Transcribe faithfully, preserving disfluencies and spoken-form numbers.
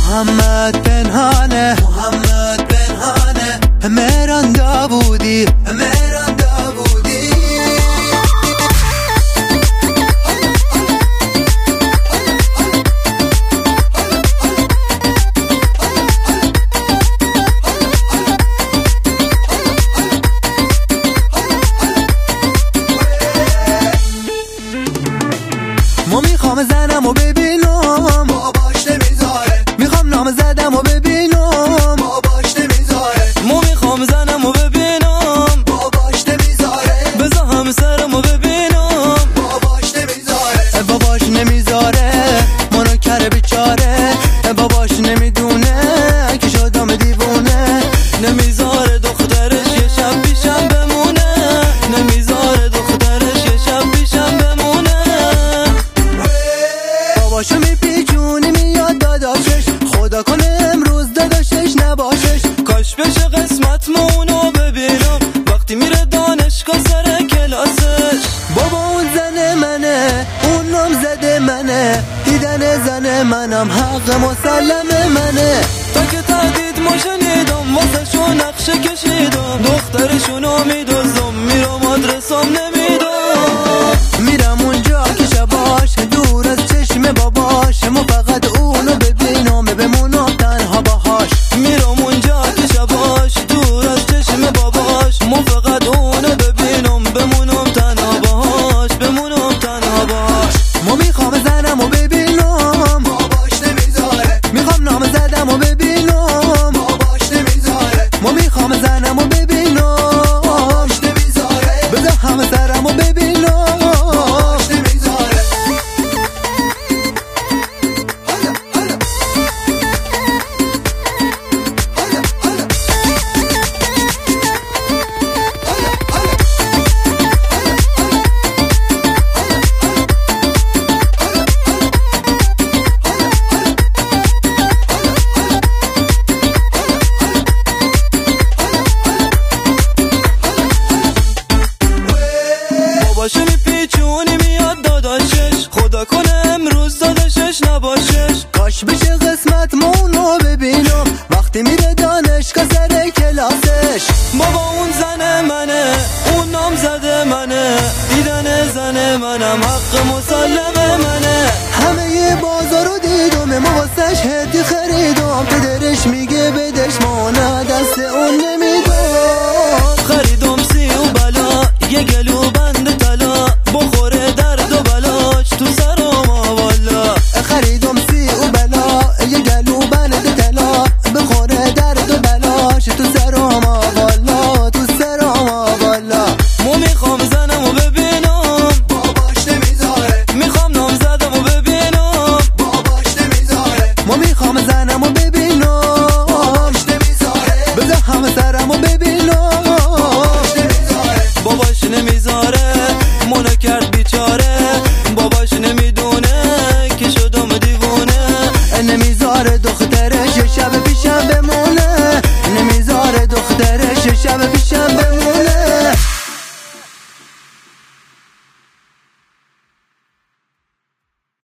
محمد پنهانه محمد پنهانه مهران داوودی مهران داوودی ما میخوام زنم و ببینم باباش نمیذاره میخوام نام زدم و ببینم باباش نمیذاره ما میخوام زنم و ببینم باباش نمیذاره بذار همسرم و ببینم باباش نمیذاره باباش نمیذاره منو کره بیچاره باباش نمیدونه که شدم دیوونه نمیذاره دخترش یه شب پیشم بمونه نمیذاره دخترش یه شب پیشم بمونه باباشو میپیچونی میاد داداشش خدا کنه امروز داداشش نباشش کاش بشه قسمت مونو ببینم وقتی میره دانشگاه سر کلاسش بابا اون زن منه اون نام زده منه دیدن زن منم حق مسلم منه تا که تهدید ما شنیدم واسه شو نقشه کشیدم دخترشونو میدوزم میرم آدرسم نمیدم میرم